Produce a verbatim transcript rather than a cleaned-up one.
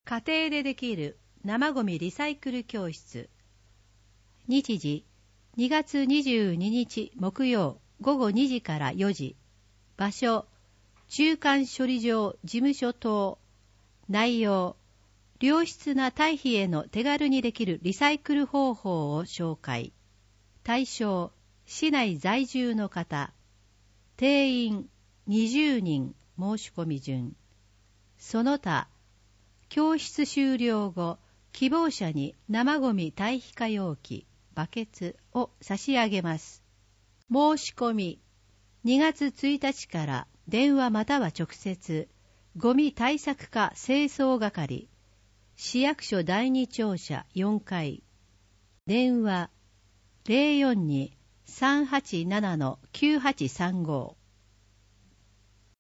家庭でできる生ゴミリサイクル教室。日時にがつにじゅうににち木曜ごごにじからよじ。場所中間処理場事務所等。内容良質な堆肥への手軽にできるリサイクル方法を紹介。対象市内在住の方。定員にじゅうにん申し込み順。その他教室終了後、希望者に生ゴミ堆肥化容器、バケツを差し上げます。申し込み、にがつついたちから電話または直接、ゴミ対策課清掃係、市役所だいに庁舎よんかい、電話 ゼロよんに さんはちなな きゅうはちさんご